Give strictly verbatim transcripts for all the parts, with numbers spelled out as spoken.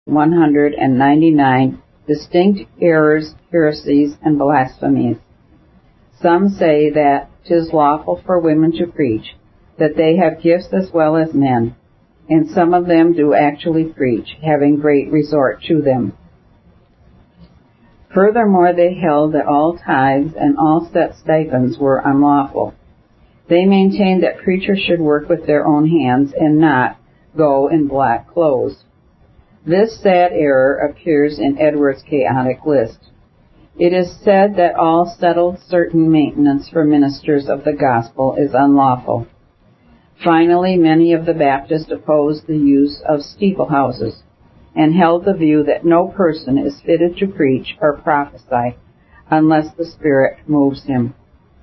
one hundred ninety-nine distinct errors, heresies, and blasphemies. Some say that 'tis lawful for women to preach, that they have gifts as well as men, and some of them do actually preach, having great resort to them. Furthermore, they held that all tithes and all set stipends were unlawful. They maintained that preachers should work with their own hands and not go in black clothes. This sad error appears in Edwards' chaotic list. It is said that all settled certain maintenance for ministers of the gospel is unlawful. Finally, many of the Baptists opposed the use of steeplehouses and held the view that no person is fitted to preach or prophesy unless the Spirit moves him.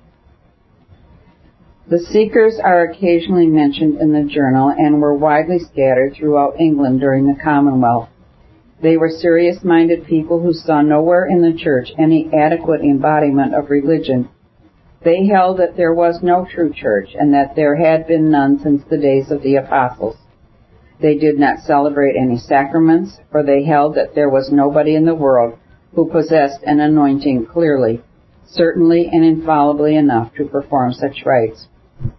The Seekers are occasionally mentioned in the journal and were widely scattered throughout England during the Commonwealth. They were serious-minded people who saw nowhere in the church any adequate embodiment of religion. They held that there was no true church and that there had been none since the days of the apostles. They did not celebrate any sacraments, for they held that there was nobody in the world who possessed an anointing clearly, certainly and infallibly enough to perform such rites.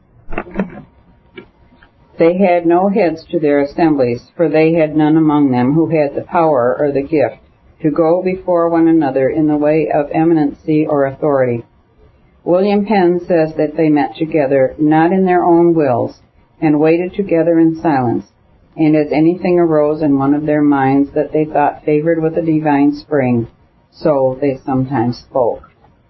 They had no heads to their assemblies, for they had none among them who had the power or the gift to go before one another in the way of eminency or authority. William Penn says that they met together not in their own wills, and waited together in silence, and as anything arose in one of their minds that they thought favored with a divine spring, so they sometimes spoke.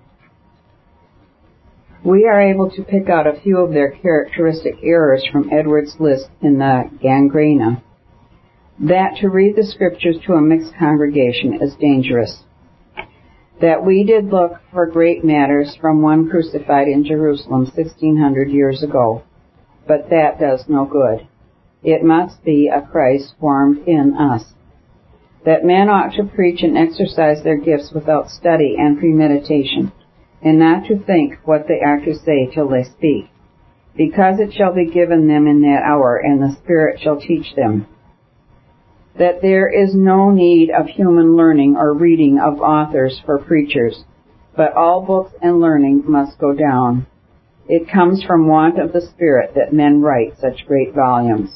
We are able to pick out a few of their characteristic errors from Edwards' list in the Gangrena. That to read the Scriptures to a mixed congregation is dangerous. That we did look for great matters from one crucified in Jerusalem sixteen hundred years ago, but that does no good. It must be a Christ formed in us. That men ought to preach and exercise their gifts without study and premeditation, and not to think what they are to say till they speak, because it shall be given them in that hour, and the Spirit shall teach them. That there is no need of human learning or reading of authors for preachers, but all books and learning must go down. It comes from want of the Spirit that men write such great volumes.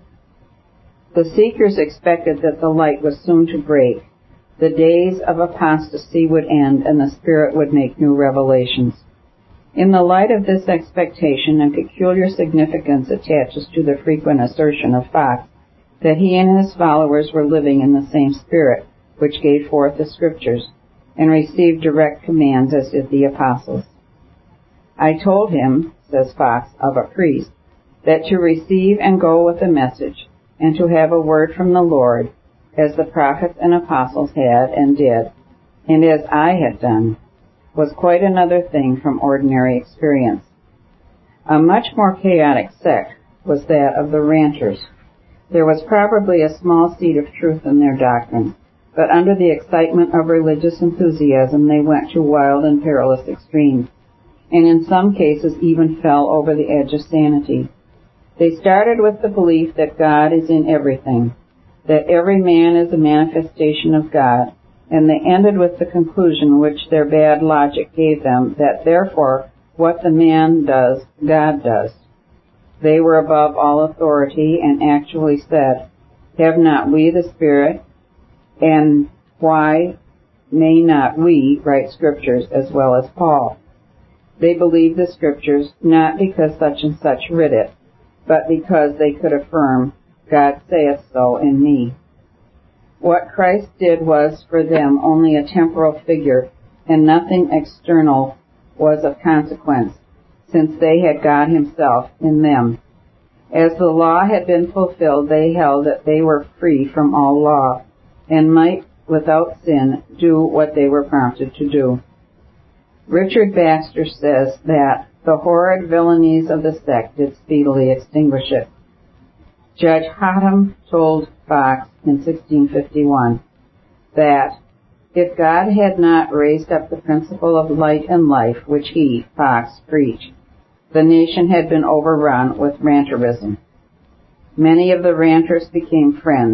The Seekers expected that the light was soon to break. The days of apostasy would end, and the Spirit would make new revelations. In the light of this expectation, a peculiar significance attaches to the frequent assertion of Fox that he and his followers were living in the same Spirit which gave forth the Scriptures, and received direct commands as did the apostles. I told him, says Fox, of a priest, that to receive and go with the message, and to have a word from the Lord, as the prophets and apostles had and did, and as I had done, was quite another thing from ordinary experience. A much more chaotic sect was that of the Ranters. There was probably a small seed of truth in their doctrine, but under the excitement of religious enthusiasm they went to wild and perilous extremes, and in some cases even fell over the edge of sanity. They started with the belief that God is in everything, that every man is a manifestation of God, and they ended with the conclusion which their bad logic gave them, that therefore what the man does, God does. They were above all authority and actually said, have not we the Spirit, and why may not we write Scriptures as well as Paul? They believed the Scriptures not because such and such writ it, but because they could affirm, God saith so in me. What Christ did was for them only a temporal figure, and nothing external was of consequence, since they had God himself in them. As the law had been fulfilled, they held that they were free from all law, and might, without sin, do what they were prompted to do. Richard Baxter says that the horrid villainies of the sect did speedily extinguish it. Judge Hotham told Fox in sixteen fifty-one that if God had not raised up the principle of light and life which he, Fox, preached, the nation had been overrun with ranterism. Many of the ranters became friends,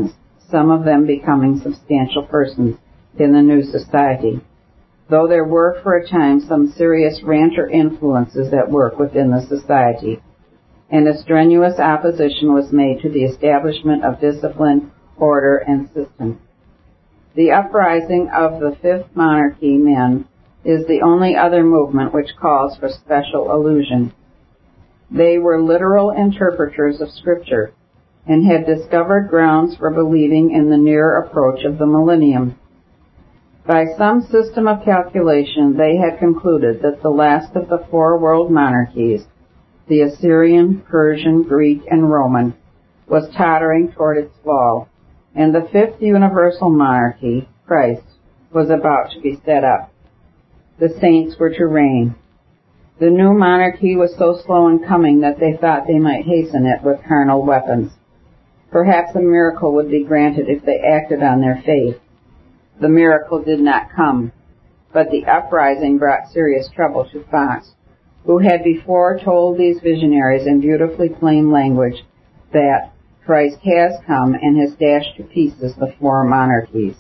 some of them becoming substantial persons in the new society, though there were for a time some serious ranter influences at work within the society, and a strenuous opposition was made to the establishment of discipline, order, and system. The uprising of the Fifth Monarchy men is the only other movement which calls for special allusion. They were literal interpreters of Scripture and had discovered grounds for believing in the near approach of the millennium. By some system of calculation, they had concluded that the last of the four world monarchies, the Assyrian, Persian, Greek, and Roman, was tottering toward its fall, and the fifth universal monarchy, Christ, was about to be set up. The saints were to reign. The new monarchy was so slow in coming that they thought they might hasten it with carnal weapons. Perhaps a miracle would be granted if they acted on their faith. The miracle did not come, but the uprising brought serious trouble to Fox, who had before told these visionaries in beautifully plain language that Christ has come and has dashed to pieces the four monarchies.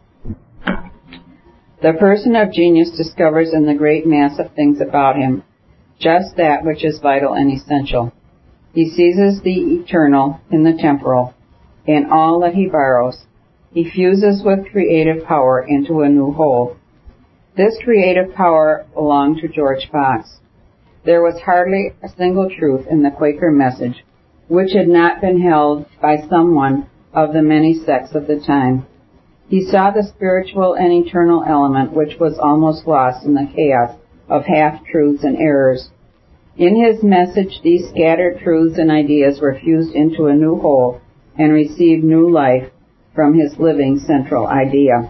The person of genius discovers in the great mass of things about him just that which is vital and essential. He seizes the eternal in the temporal. In all that he borrows, he fuses with creative power into a new whole. This creative power belonged to George Fox. There was hardly a single truth in the Quaker message which had not been held by someone of the many sects of the time. He saw the spiritual and eternal element which was almost lost in the chaos of half-truths and errors. In his message, these scattered truths and ideas were fused into a new whole and received new life from his living central idea.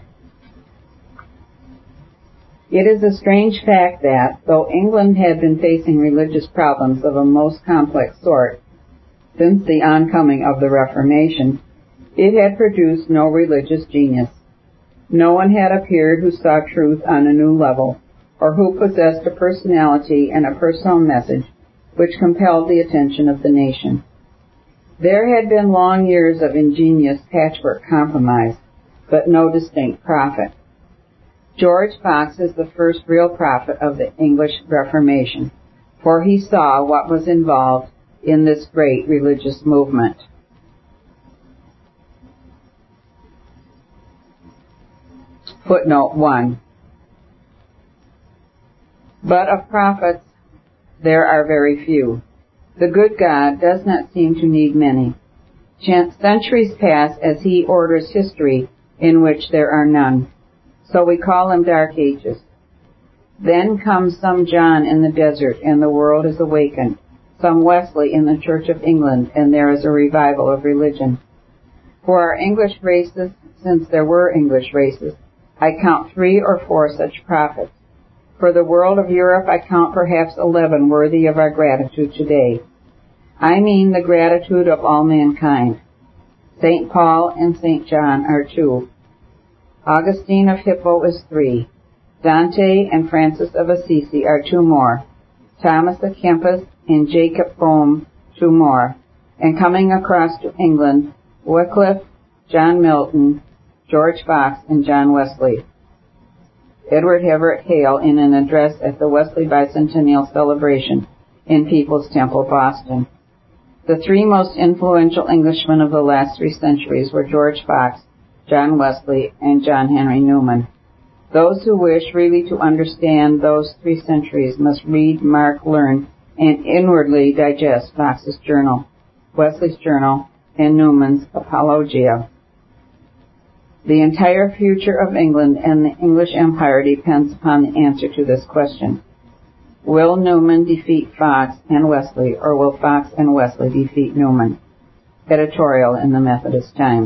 It is a strange fact that, though England had been facing religious problems of a most complex sort since the oncoming of the Reformation, it had produced no religious genius. No one had appeared who saw truth on a new level, or who possessed a personality and a personal message which compelled the attention of the nation. There had been long years of ingenious patchwork compromise, but no distinct prophet. George Fox is the first real prophet of the English Reformation, for he saw what was involved in this great religious movement. Footnote one. But of prophets there are very few. The good God does not seem to need many. Centuries pass as he orders history in which there are none. So we call them dark ages. Then comes some John in the desert and the world is awakened, some Wesley in the Church of England, and there is a revival of religion. For our English races, since there were English races, I count three or four such prophets. For the world of Europe, I count perhaps eleven worthy of our gratitude today. I mean the gratitude of all mankind. Saint Paul and Saint John are two. Augustine of Hippo is three. Dante and Francis of Assisi are two more. Thomas à Kempis and Jacob Boehme, two more. And coming across to England, Wycliffe, John Milton, George Fox, and John Wesley. Edward Everett Hale in an address at the Wesley Bicentennial Celebration in People's Temple, Boston. The three most influential Englishmen of the last three centuries were George Fox, John Wesley, and John Henry Newman. Those who wish really to understand those three centuries must read, mark, learn, and inwardly digest Fox's journal, Wesley's journal, and Newman's Apologia. The entire future of England and the English Empire depends upon the answer to this question. Will Newman defeat Fox and Wesley, or will Fox and Wesley defeat Newman? Editorial in the Methodist Times.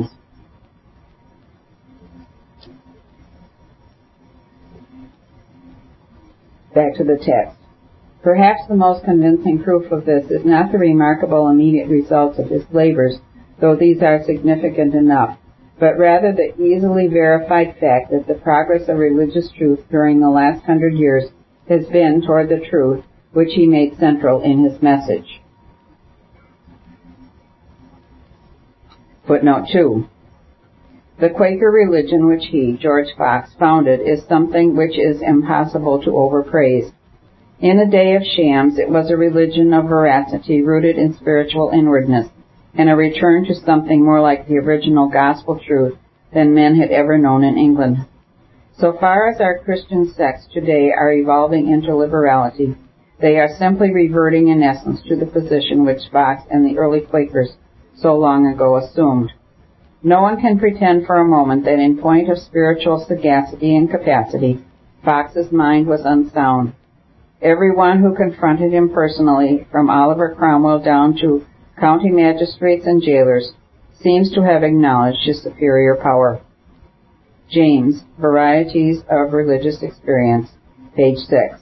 Back to the text. Perhaps the most convincing proof of this is not the remarkable immediate results of his labors, though these are significant enough, but rather the easily verified fact that the progress of religious truth during the last hundred years has been toward the truth which he made central in his message. Footnote two. The Quaker religion which he, George Fox, founded is something which is impossible to overpraise. In a day of shams, it was a religion of veracity rooted in spiritual inwardness, and a return to something more like the original gospel truth than men had ever known in England. So far as our Christian sects today are evolving into liberality, they are simply reverting in essence to the position which Fox and the early Quakers so long ago assumed. No one can pretend for a moment that in point of spiritual sagacity and capacity, Fox's mind was unsound. Everyone who confronted him personally, from Oliver Cromwell down to county magistrates and jailers, seems to have acknowledged his superior power. James, Varieties of Religious Experience, page six.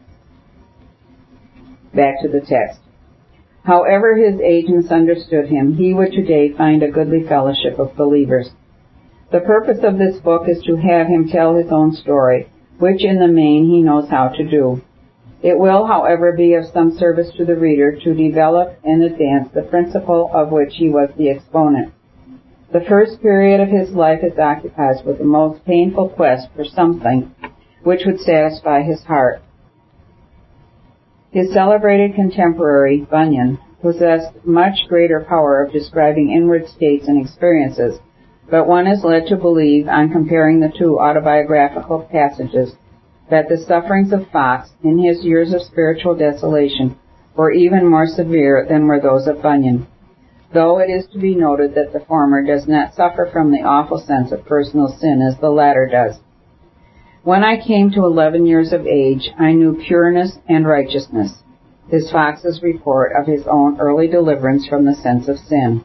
Back to the text. However his age misunderstood him, he would today find a goodly fellowship of believers. The purpose of this book is to have him tell his own story, which in the main he knows how to do. It will, however, be of some service to the reader to develop and advance the principle of which he was the exponent. The first period of his life is occupied with the most painful quest for something which would satisfy his heart. His celebrated contemporary, Bunyan, possessed much greater power of describing inward states and experiences, but one is led to believe, on comparing the two autobiographical passages, that the sufferings of Fox in his years of spiritual desolation were even more severe than were those of Bunyan, though it is to be noted that the former does not suffer from the awful sense of personal sin as the latter does. When I came to eleven years of age, I knew pureness and righteousness, is Fox's report of his own early deliverance from the sense of sin.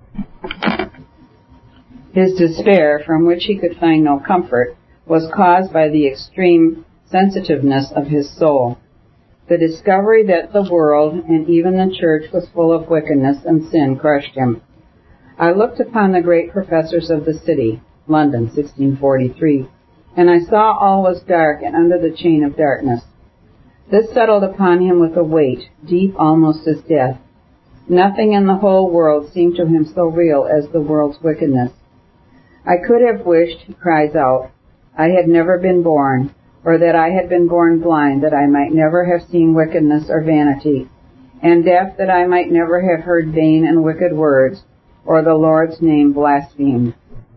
His despair, from which he could find no comfort, was caused by the extreme sensitiveness of his soul. The discovery that the world and even the church was full of wickedness and sin crushed him. I looked upon the great professors of the city, London, sixteen forty-three, and I saw all was dark and under the chain of darkness. This settled upon him with a weight, deep almost as death. Nothing in the whole world seemed to him so real as the world's wickedness. I could have wished, he cries out, I had never been born, or that I had been born blind, that I might never have seen wickedness or vanity, and deaf, that I might never have heard vain and wicked words, or the Lord's name blasphemed.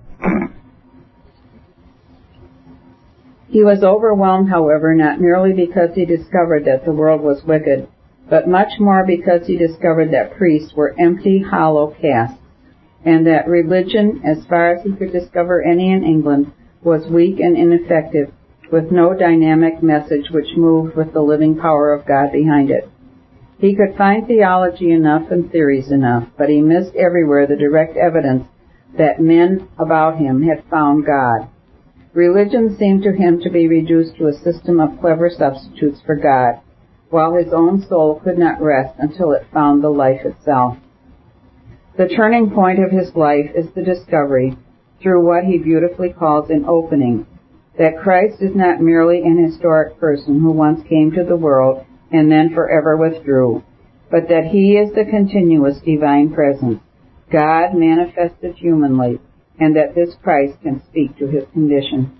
He was overwhelmed, however, not merely because he discovered that the world was wicked, but much more because he discovered that priests were empty, hollow casks, and that religion, as far as he could discover any in England, was weak and ineffective, with no dynamic message which moved with the living power of God behind it. He could find theology enough and theories enough, but he missed everywhere the direct evidence that men about him had found God. Religion seemed to him to be reduced to a system of clever substitutes for God, while his own soul could not rest until it found the life itself. The turning point of his life is the discovery, through what he beautifully calls an opening, that Christ is not merely an historic person who once came to the world and then forever withdrew, but that he is the continuous divine presence, God manifested humanly, and that this Christ can speak to his condition.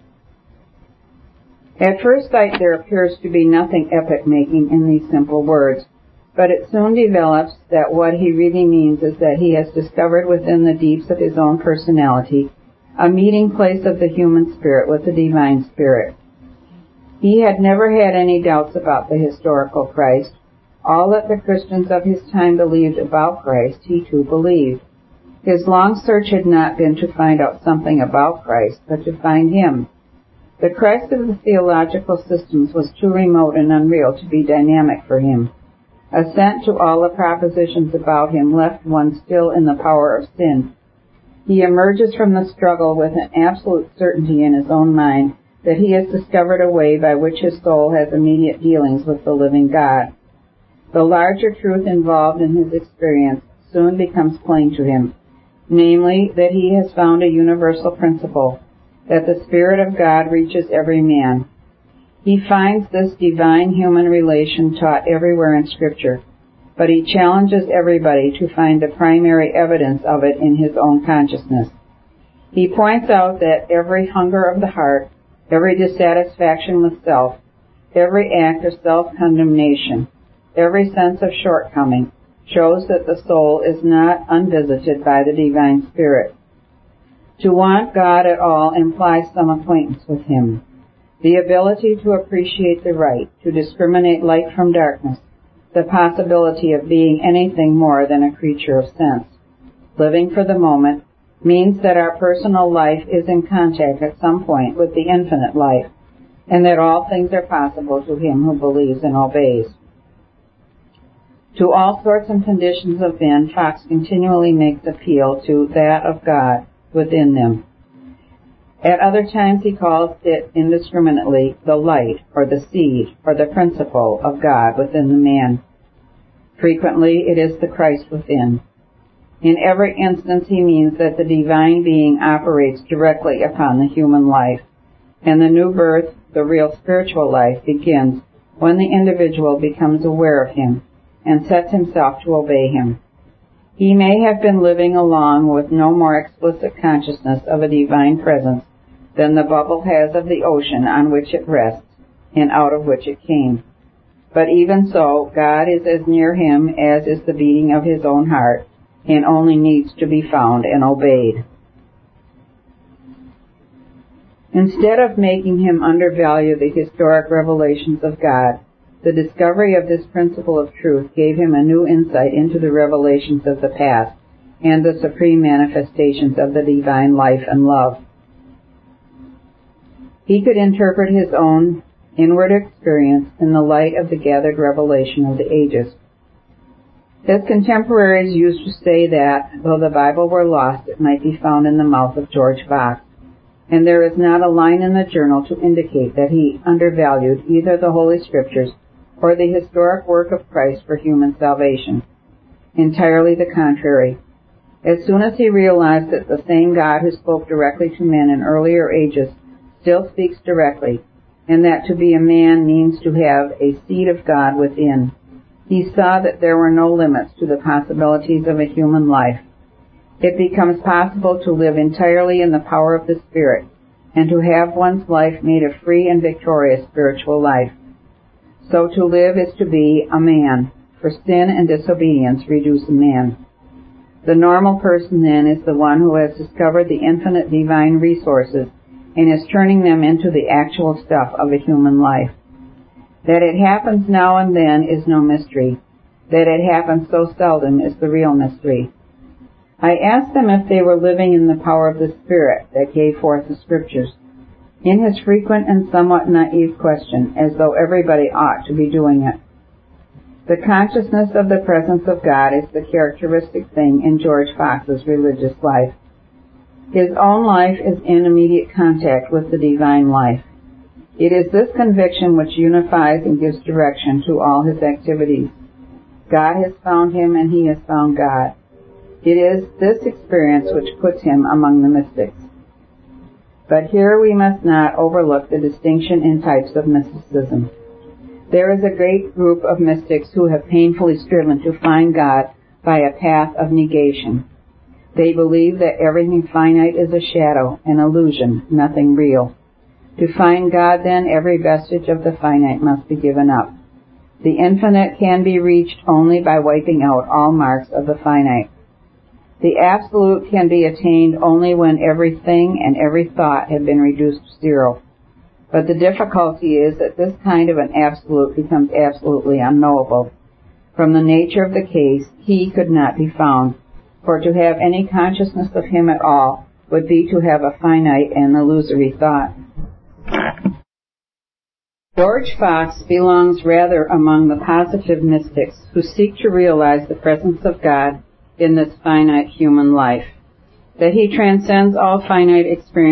At first sight there appears to be nothing epoch-making in these simple words, but it soon develops that what he really means is that he has discovered within the deeps of his own personality a meeting place of the human spirit with the divine spirit. He had never had any doubts about the historical Christ. All that the Christians of his time believed about Christ, he too believed. His long search had not been to find out something about Christ, but to find him. The Christ of the theological systems was too remote and unreal to be dynamic for him. Assent to all the propositions about him left one still in the power of sin. He emerges from the struggle with an absolute certainty in his own mind that he has discovered a way by which his soul has immediate dealings with the living God. The larger truth involved in his experience soon becomes plain to him, namely, that he has found a universal principle, that the Spirit of God reaches every man. He finds this divine human relation taught everywhere in Scripture, but he challenges everybody to find the primary evidence of it in his own consciousness. He points out that every hunger of the heart, every dissatisfaction with self, every act of self-condemnation, every sense of shortcoming, shows that the soul is not unvisited by the divine Spirit. To want God at all implies some acquaintance with Him, the ability to appreciate the right, to discriminate light from darkness, the possibility of being anything more than a creature of sense. Living for the moment means that our personal life is in contact at some point with the infinite life, and that all things are possible to him who believes and obeys. To all sorts and conditions of men, Fox continually makes appeal to that of God within them. At other times he calls it indiscriminately the light, or the seed, or the principle of God within the man. Frequently it is the Christ within. In every instance he means that the divine being operates directly upon the human life, and the new birth, the real spiritual life, begins when the individual becomes aware of him and sets himself to obey him. He may have been living along with no more explicit consciousness of a divine presence than the bubble has of the ocean on which it rests and out of which it came. But even so, God is as near him as is the beating of his own heart, and only needs to be found and obeyed. Instead of making him undervalue the historic revelations of God, the discovery of this principle of truth gave him a new insight into the revelations of the past and the supreme manifestations of the divine life and love. He could interpret his own inward experience in the light of the gathered revelation of the ages. His contemporaries used to say that, though the Bible were lost, it might be found in the mouth of George Fox, and there is not a line in the journal to indicate that he undervalued either the Holy Scriptures or the historic work of Christ for human salvation. Entirely the contrary. As soon as he realized that the same God who spoke directly to men in earlier ages still speaks directly, and that to be a man means to have a seed of God within, he saw that there were no limits to the possibilities of a human life. It becomes possible to live entirely in the power of the Spirit, and to have one's life made a free and victorious spiritual life. So to live is to be a man, for sin and disobedience reduce a man. The normal person, then, is the one who has discovered the infinite divine resources and is turning them into the actual stuff of a human life. That it happens now and then is no mystery. That it happens so seldom is the real mystery. I asked them if they were living in the power of the Spirit that gave forth the Scriptures. In his frequent and somewhat naive question, as though everybody ought to be doing it. The consciousness of the presence of God is the characteristic thing in George Fox's religious life. His own life is in immediate contact with the divine life. It is this conviction which unifies and gives direction to all his activities. God has found him and he has found God. It is this experience which puts him among the mystics. But here we must not overlook the distinction in types of mysticism. There is a great group of mystics who have painfully striven to find God by a path of negation. They believe that everything finite is a shadow, an illusion, nothing real. To find God, then, every vestige of the finite must be given up. The infinite can be reached only by wiping out all marks of the finite. The absolute can be attained only when every thing and every thought have been reduced to zero. But the difficulty is that this kind of an absolute becomes absolutely unknowable. From the nature of the case, he could not be found, for to have any consciousness of him at all would be to have a finite and illusory thought. George Fox belongs rather among the positive mystics who seek to realize the presence of God in this finite human life, that he transcends all finite experience